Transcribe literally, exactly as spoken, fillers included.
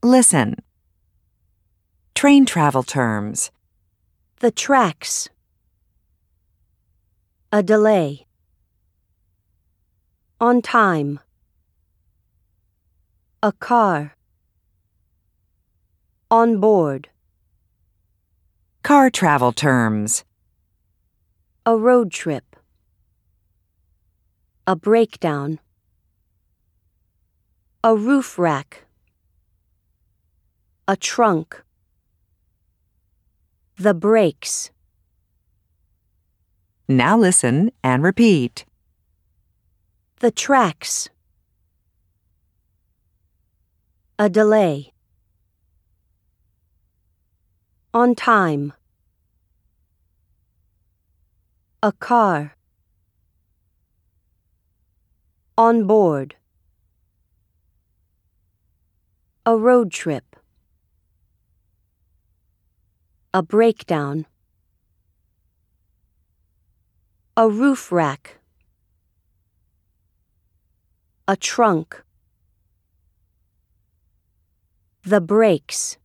Listen. Train travel terms. The tracks. A delay. On time. A car. On board. Car travel terms. A road trip. A breakdown. A roof rack. A trunk. The brakes. Now listen and repeat. The tracks. A delay. On time. A car. On board. A road trip. A breakdown. A roof rack. A trunk. The brakes.